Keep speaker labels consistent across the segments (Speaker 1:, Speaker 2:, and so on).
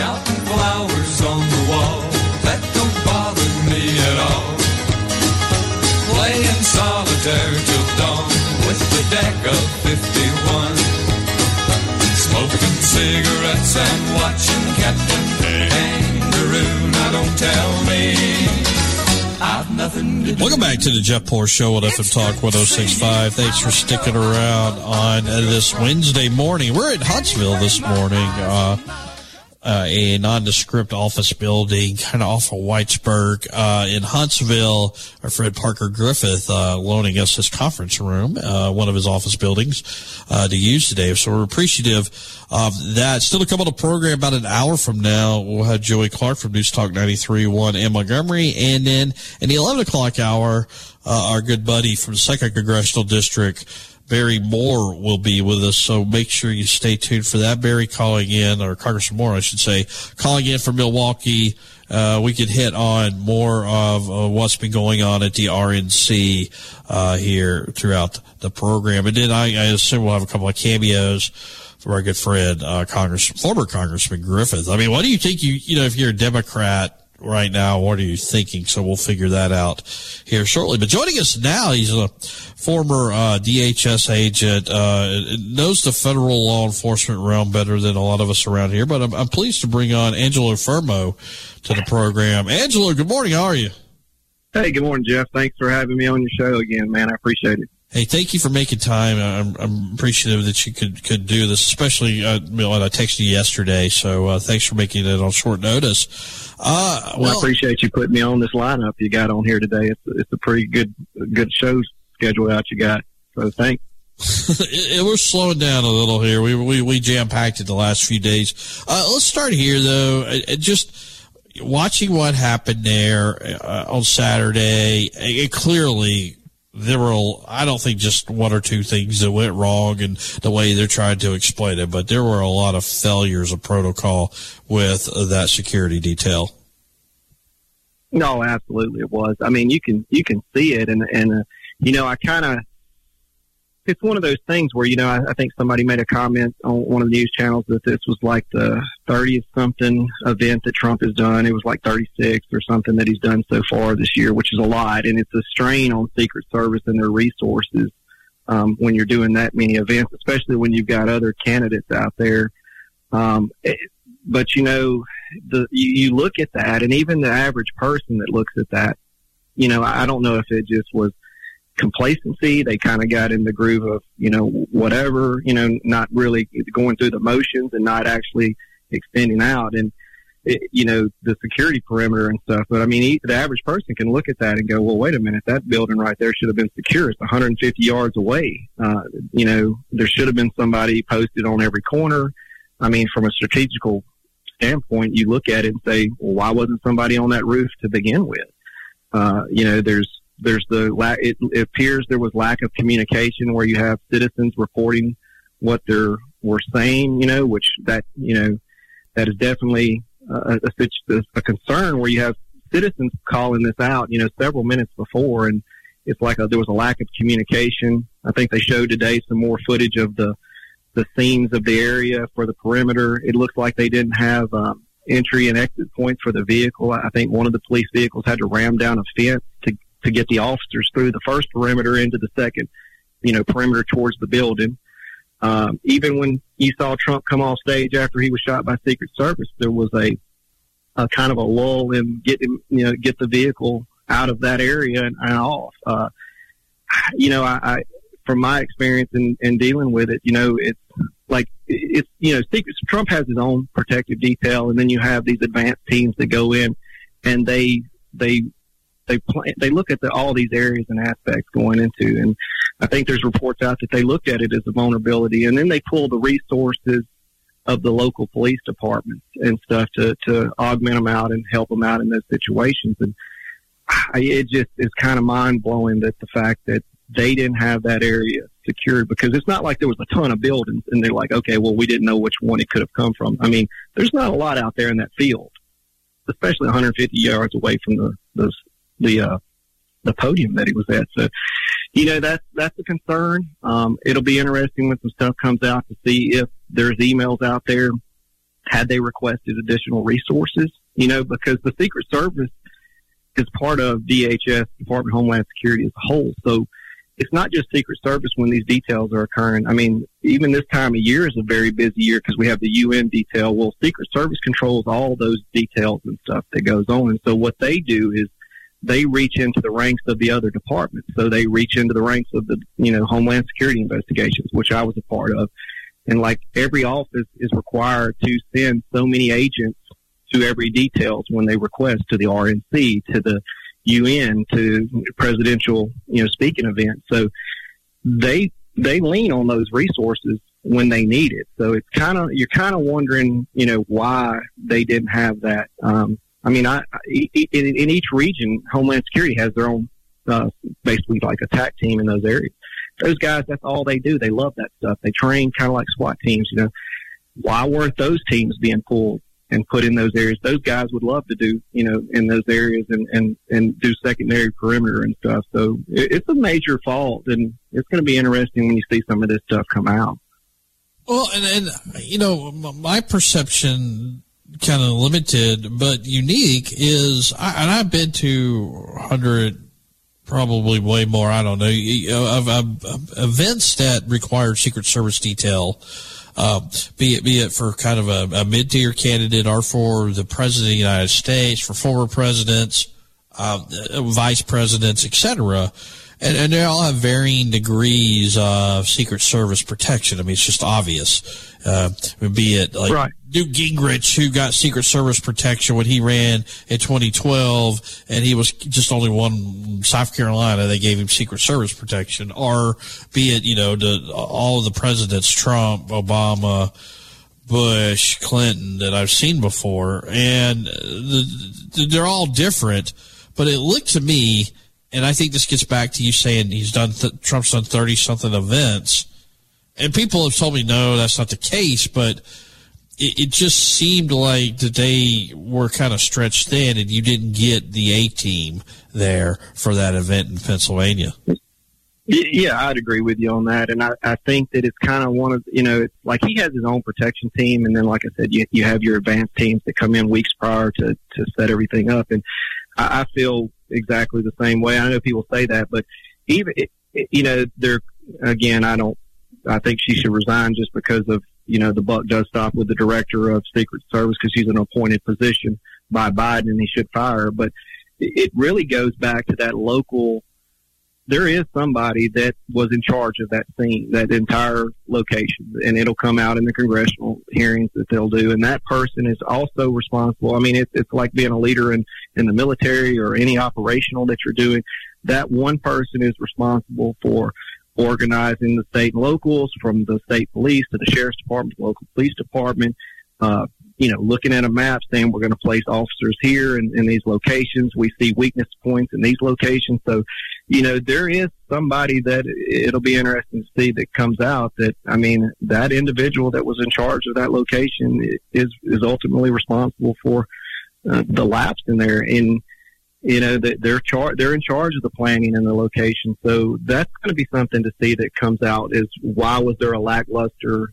Speaker 1: Counting flowers on the wall, that don't bother me at all. Playing solitaire till dawn with the deck of 51. Smoking cigarettes and watching Captain Kangaroo. Now don't tell me I've nothing to do.
Speaker 2: Welcome back to the Jeff Poor Show on FM Talk 106.5. Thanks for sticking around on this Wednesday morning. We're at Huntsville this morning, a nondescript office building kind of off of Whitesburg. In Huntsville, our friend Parker Griffith loaning us his conference room, one of his office buildings, to use today. So we're appreciative of that. Still to come on the program about an hour from now, we'll have Joey Clark from News Talk 93.1 in Montgomery. And then in the 11 o'clock hour, our good buddy from the 2nd Congressional District, Barry Moore, will be with us, so make sure you stay tuned for that. Barry calling in, or Congressman Moore, I should say, calling in from Milwaukee. We could hit on more of what's been going on at the RNC here throughout the program. And then I assume we'll have a couple of cameos from our good friend, former Congressman Griffith. I mean, what do you think, if you're a Democrat right now, what are you thinking? So we'll figure that out here shortly. But joining us now, he's a former DHS agent, knows the federal law enforcement realm better than a lot of us around here. But I'm pleased to bring on Angelo Fermo to the program. Angelo, good morning. How are you?
Speaker 3: Hey, good morning, Jeff. Thanks for having me on your show again, man. I appreciate it.
Speaker 2: Hey, thank you for making time. I'm appreciative that you could do this, especially I texted you yesterday. So thanks for making it on short notice.
Speaker 3: Well, I appreciate you putting me on this lineup you got on here today. It's a pretty good show schedule out you got. So thanks.
Speaker 2: We're slowing down a little here. We jam-packed it the last few days. Let's start here, though. Just watching what happened there on Saturday, clearly there were, I don't think just one or two things that went wrong and the way they're trying to explain it, but there were a lot of failures of protocol with that security detail.
Speaker 3: No, absolutely it was. I mean, you can see it, and I kind of, it's one of those things where, I think somebody made a comment on one of the news channels that this was like the 30th something event that Trump has done. It was like 36 or something that he's done so far this year, which is a lot. And it's a strain on Secret Service and their resources when you're doing that many events, especially when you've got other candidates out there. But, you look at that, and even the average person that looks at that, I don't know if it just was complacency. They kind of got in the groove of, whatever, not really going through the motions and not actually extending out and, the security perimeter and stuff. But I mean, the average person can look at that and go, well, wait a minute, that building right there should have been secure. It's 150 yards away. There should have been somebody posted on every corner. I mean, from a strategical standpoint, you look at it and say, well, why wasn't somebody on that roof to begin with? There's it appears there was lack of communication where you have citizens reporting what were saying, which that is definitely a concern where you have citizens calling this out, several minutes before. And it's like there was a lack of communication. I think they showed today some more footage of the scenes of the area for the perimeter. It looks like they didn't have entry and exit points for the vehicle. I think one of the police vehicles had to ram down a fence to get the officers through the first perimeter into the second, perimeter towards the building. Even when you saw Trump come off stage after he was shot by Secret Service, there was a kind of a lull in get the vehicle out of that area and off. I from my experience in dealing with it, it's like Trump has his own protective detail, and then you have these advanced teams that go in and they look at all these areas and aspects going into, and I think there's reports out that they looked at it as a vulnerability, and then they pull the resources of the local police departments and stuff to augment them out and help them out in those situations. And it just is kind of mind blowing that the fact that they didn't have that area secured, because it's not like there was a ton of buildings and they're like, okay, well, we didn't know which one it could have come from. I mean, there's not a lot out there in that field, especially 150 yards away from the podium that he was at. So, that's a concern. It'll be interesting when some stuff comes out to see if there's emails out there had they requested additional resources, because the Secret Service is part of DHS, Department of Homeland Security as a whole. So it's not just Secret Service when these details are occurring. I mean, even this time of year is a very busy year because we have the UN detail. Well, Secret Service controls all those details and stuff that goes on. And so what they do is they reach into the ranks of the other departments. So they reach into the ranks of the, Homeland Security investigations, which I was a part of. And like every office is required to send so many agents to every details when they request, to the RNC, to the UN, to presidential, speaking events. So they lean on those resources when they need it. So it's you're kind of wondering, why they didn't have that. In each region, Homeland Security has their own, basically like attack team in those areas. Those guys, that's all they do. They love that stuff. They train kind of like SWAT teams, Why weren't those teams being pulled and put in those areas? Those guys would love to do, in those areas and do secondary perimeter and stuff. So it's a major fault, and it's going to be interesting when you see some of this stuff come out.
Speaker 2: Well, and my perception, kind of limited but unique, is, and I've been to 100, probably way more, I don't know, of events that required Secret Service detail, be it for kind of a mid-tier candidate or for the President of the United States, for former presidents, vice presidents, etc. And they all have varying degrees of Secret Service protection. I mean, it's just obvious. Be it like right. Newt Gingrich, who got Secret Service protection when he ran in 2012, and he was just only one South Carolina. They gave him Secret Service protection. Or be it, all of the presidents, Trump, Obama, Bush, Clinton, that I've seen before. And they're all different. But it looked to me, and I think this gets back to you saying Trump's done 30-something events. And people have told me, no, that's not the case, but it just seemed like that they were kind of stretched thin, and you didn't get the A-team there for that event in Pennsylvania.
Speaker 3: Yeah, I'd agree with you on that. And I think that it's kind of one of, it's like he has his own protection team, and then, like I said, you have your advanced teams that come in weeks prior to set everything up. And I feel exactly the same way. I know people say that, but even, I think she should resign just because of, the buck does stop with the director of Secret Service because she's an appointed position by Biden, and he should fire her. But it really goes back to that local. There is somebody that was in charge of that scene, that entire location, and it'll come out in the congressional hearings that they'll do. And that person is also responsible. I mean, it's like being a leader in the military or any operational that you're doing. That one person is responsible for organizing the state and locals, from the state police to the sheriff's department, the local police department, looking at a map saying we're going to place officers here in these locations. We see weakness points in these locations. So, there is somebody that it'll be interesting to see that comes out that, that individual that was in charge of that location is ultimately responsible for the lapse in there. And, they're in charge of the planning and the location. So that's going to be something to see that comes out, is why was there a lackluster,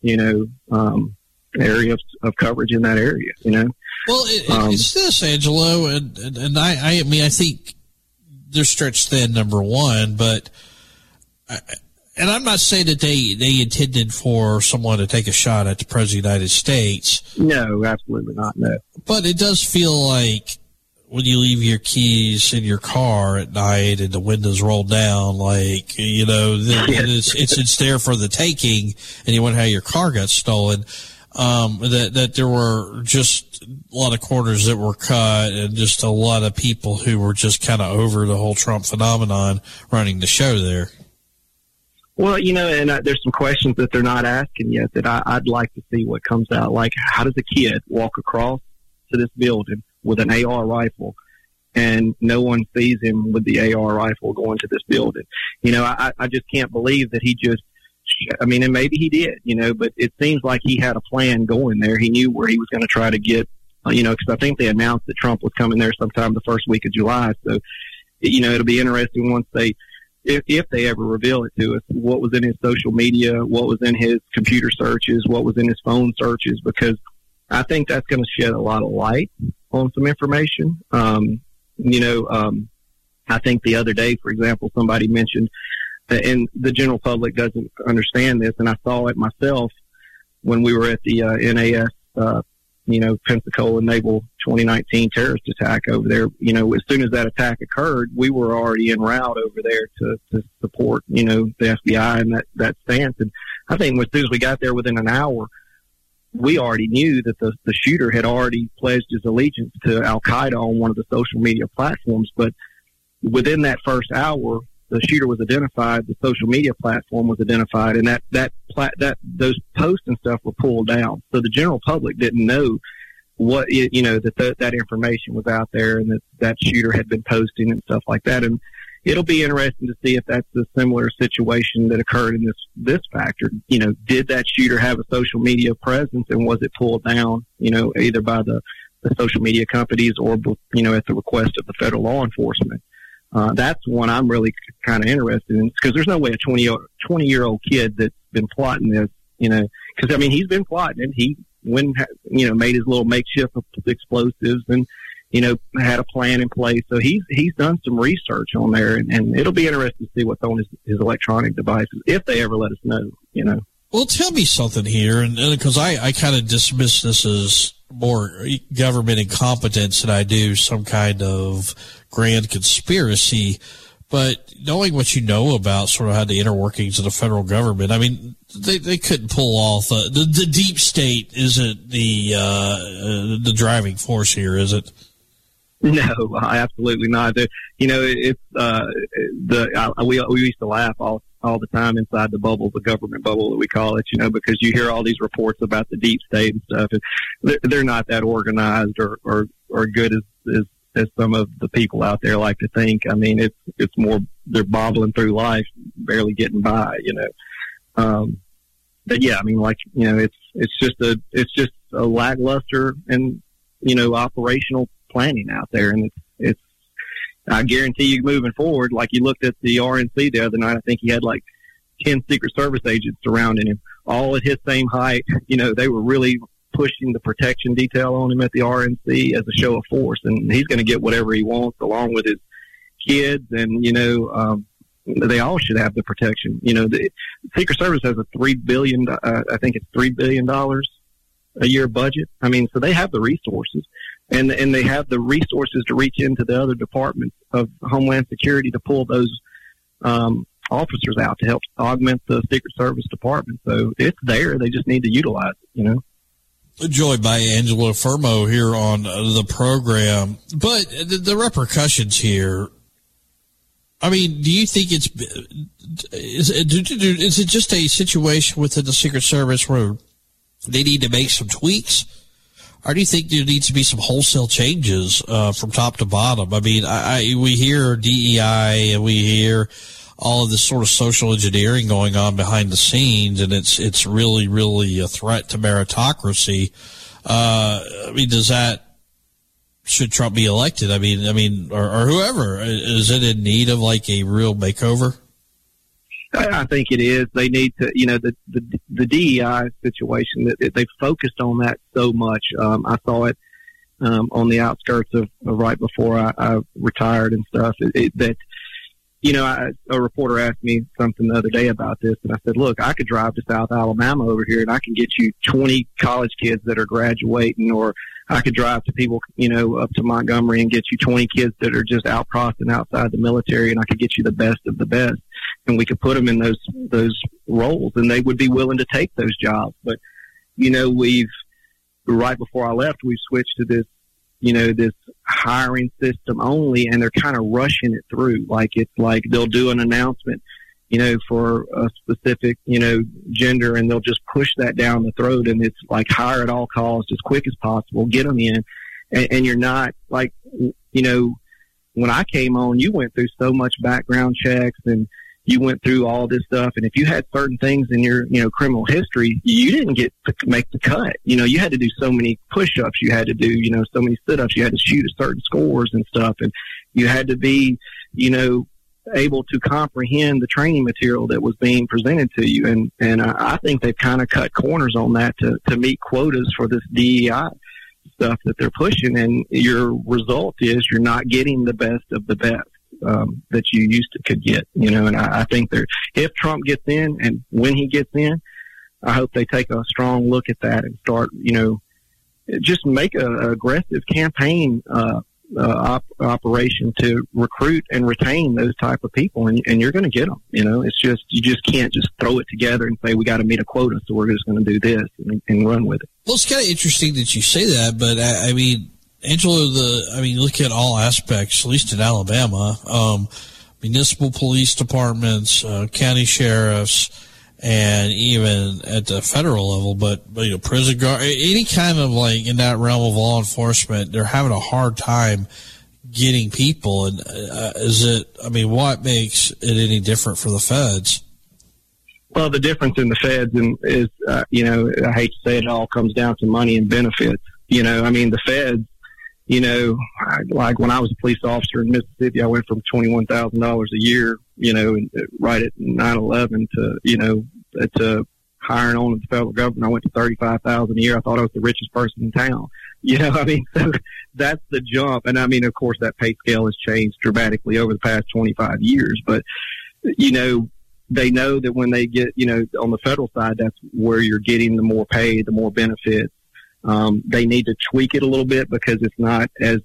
Speaker 3: area of coverage in that area,
Speaker 2: Well, it's this, Angelo, and I think they're stretched thin, number one, but and I'm not saying that they intended for someone to take a shot at the President of the United States.
Speaker 3: No, absolutely not, no. But
Speaker 2: it does feel like when you leave your keys in your car at night and the windows roll down, it's there for the taking, and you wonder how your car got stolen. That there were just a lot of corners that were cut, and just a lot of people who were just kind of over the whole Trump phenomenon running the show there.
Speaker 3: Well, and there's some questions that they're not asking yet that I'd like to see what comes out. Like, how does a kid walk across to this building with an AR rifle and no one sees him with the AR rifle going to this building? I just can't believe that he just, and maybe he did, but it seems like he had a plan going there. He knew where he was going to try to get, because I think they announced that Trump was coming there sometime the first week of July. So, it'll be interesting once if they ever reveal it to us, what was in his social media, what was in his computer searches, what was in his phone searches, because I think that's going to shed a lot of light on some information. I think the other day, for example, somebody mentioned, and the general public doesn't understand this, and I saw it myself when we were at the NAS, Pensacola Naval 2019 terrorist attack over there. As soon as that attack occurred, we were already en route over there to support, the FBI and that stance. And I think as soon as we got there within an hour, we already knew that the shooter had already pledged his allegiance to Al-Qaeda on one of the social media platforms. But within that first hour, the shooter was identified, the social media platform was identified, and those posts and stuff were pulled down. So the general public didn't know that information was out there, and that shooter had been posting and stuff like that. And it'll be interesting to see if that's a similar situation that occurred in this factor. Did that shooter have a social media presence, and was it pulled down, either by the social media companies or, at the request of the federal law enforcement? That's one I'm really kind of interested in, because there's no way a 20-year-old kid that's been plotting this, because, he's been plotting it. He made his little makeshift explosives and, had a plan in place. So he's done some research on there, and it'll be interesting to see what's on his electronic devices, if they ever let us know,
Speaker 2: Well, tell me something here, and because I kind of dismiss this as more government incompetence than I do some kind of grand conspiracy. But knowing what you know about sort of how the inner workings of the federal government, they couldn't pull off the deep state isn't the driving force here, is it?
Speaker 3: No, absolutely not. We used to laugh all the time inside the bubble, the government bubble that we call it, because you hear all these reports about the deep state and stuff. And they're not that organized or good as some of the people out there like to think. It's more, they're bobbling through life, barely getting by, But yeah, it's just a lackluster and, operational planning out there. And it's I guarantee you moving forward, like you looked at the RNC the other night, I think he had like 10 Secret Service agents surrounding him, all at his same height. They were really pushing the protection detail on him at the RNC as a show of force, and he's going to get whatever he wants along with his kids. And, they all should have the protection. The Secret Service has a $3 billion a year budget. So they have the resources. And they have the resources to reach into the other departments of Homeland Security to pull those officers out to help augment the Secret Service department. So it's there. They just need to utilize it,
Speaker 2: Joined by Angela Fermo here on the program. But the repercussions here, do you think is it just a situation within the Secret Service where they need to make some tweaks? Or do you think there needs to be some wholesale changes from top to bottom? We hear DEI and we hear all of this sort of social engineering going on behind the scenes, and it's really, really a threat to meritocracy. Should Trump be elected? Or whoever, is it in need of like a real makeover?
Speaker 3: I think it is. They need to, the DEI situation, that they focused on that so much. I saw it on the outskirts of right before I retired and stuff. A reporter asked me something the other day about this, and I said, look, I could drive to South Alabama over here, and I can get you 20 college kids that are graduating, or I could drive to people, up to Montgomery and get you 20 kids that are just out crossing outside the military, and I could get you the best of the best. And we could put them in those roles, and they would be willing to take those jobs. But, right before I left, we've switched to this, this hiring system only, and they're kind of rushing it through. It's like they'll do an announcement, for a specific, gender, and they'll just push that down the throat, and it's like hire at all costs as quick as possible, get them in. And you're not like, when I came on, you went through so much background checks, and you went through all this stuff. And if you had certain things in your, criminal history, you didn't get to make the cut. You had to do so many push-ups. You had to do, so many sit-ups. You had to shoot at certain scores and stuff. And you had to be, able to comprehend the training material that was being presented to you. And I think they've kind of cut corners on that to meet quotas for this DEI stuff that they're pushing. And your result is you're not getting the best of the best that you used to could get, and I think if Trump gets in and when he gets in, I hope they take a strong look at that and start, just make an aggressive campaign operation to recruit and retain those type of people, and you're going to get them. It's just you just can't just throw it together and say we got to meet a quota, so we're just going to do this and run with it.
Speaker 2: Well, it's kind of interesting that you say that, but I mean, Angelo, look at all aspects, at least in Alabama, municipal police departments, county sheriffs, and even at the federal level, but prison guard, any kind of like in that realm of law enforcement, they're having a hard time getting people. And what makes it any different for the feds?
Speaker 3: Well, the difference in the feds is, I hate to say it all comes down to money and benefits. The feds, like when I was a police officer in Mississippi, I went from $21,000 a year, right at 9/11 to hiring on the federal government. I went to $35,000 a year. I thought I was the richest person in town. So that's the jump. And of course, that pay scale has changed dramatically over the past 25 years. But they know that when they get, on the federal side, that's where you're getting the more pay, the more benefits. They need to tweak it a little bit because it's not as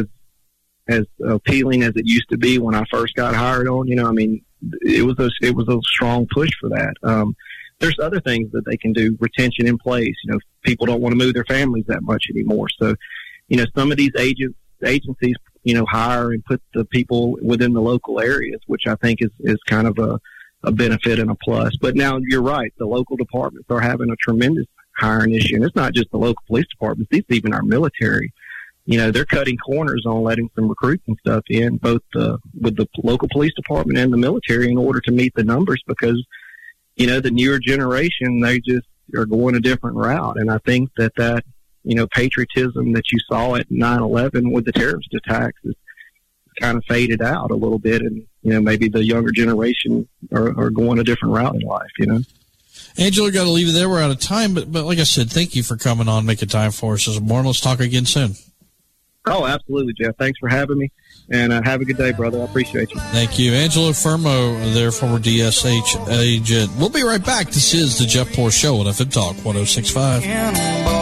Speaker 3: appealing as it used to be when I first got hired on. It was a strong push for that. There's other things that they can do, retention in place. People don't want to move their families that much anymore. So, some of these agencies, hire and put the people within the local areas, which I think is kind of a benefit and a plus. But now you're right. The local departments are having a tremendous hiring issue. And it's not just the local police departments. It's even our military. They're cutting corners on letting some recruits and stuff in, both with the local police department and the military, in order to meet the numbers, because, the newer generation, they just are going a different route. And I think that patriotism that you saw at 9/11 with the terrorist attacks is kind of faded out a little bit. And, maybe the younger generation are going a different route in life,
Speaker 2: Angelo, got to leave it there. We're out of time. But like I said, thank you for coming on, making time for us this morning. Let's talk again soon.
Speaker 3: Oh, absolutely, Jeff. Thanks for having me. And have a good day, brother. I appreciate you.
Speaker 2: Thank you. Angelo Fermo, their former DSH agent. We'll be right back. This is the Jeff Poor Show on FM Talk 106.5.